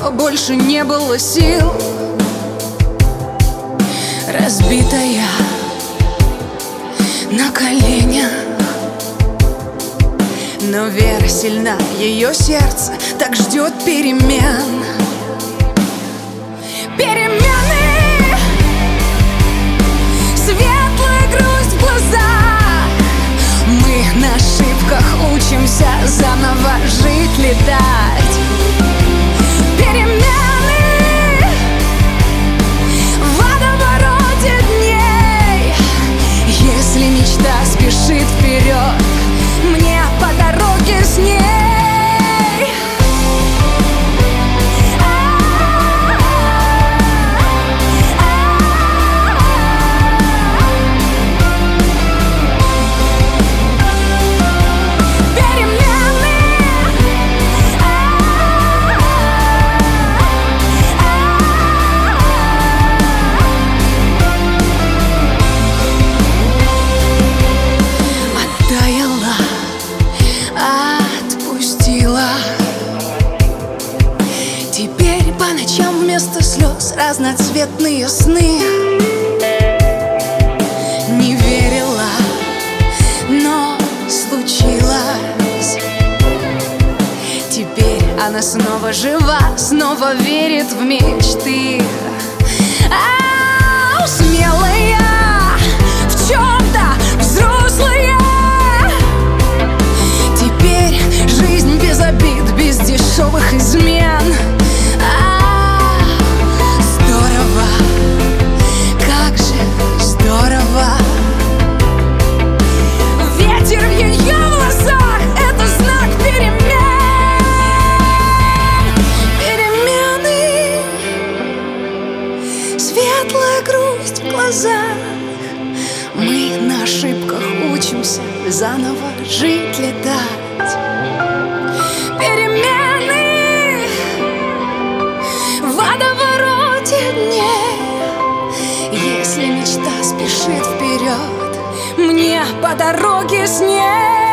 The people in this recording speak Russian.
но больше не было сил. Разбитая на коленях, но вера сильна, ее сердце так ждет перемен. Перемены, светлая грусть в глазах. Мы на ошибках учимся заново жить, летать. Перемены в водовороте дней. Если мечта спешит вперед, мне по дороге с ней. Теперь по ночам вместо слез разноцветные сны. Не верила, но случилось. Теперь она снова жива, снова верит в мечты. Смелая, в чем-то взрослая. Теперь жизнь без обид, без дешевых измен. Здорово, как же здорово. Ветер в ее волосах — это знак перемен. Перемены, светлая грусть в глазах. Мы на ошибках учимся заново жить, летать. Перемены в водовороте дней. Если мечта спешит вперед, мне по дороге с ней.